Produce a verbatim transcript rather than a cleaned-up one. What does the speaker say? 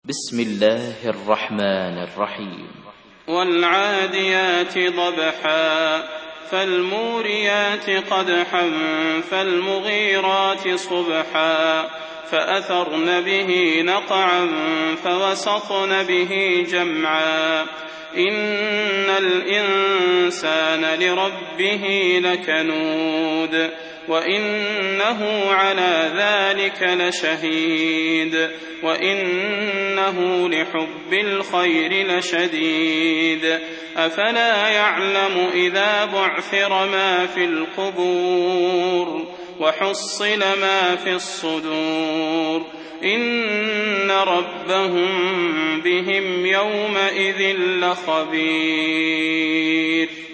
بسم الله الرحمن الرحيم والعاديات ضبحا فالموريات قدحا فالمغيرات صبحا فأثرن به نقعا فوسطن به جمعا إن الإنسان لربه لكنود وإنه على ذلك لشهيد وإنه لحب الخير لشديد أفلا يعلم إذا بعثر ما في القبور وحصل ما في الصدور إن ربهم بهم يومئذ لخبير.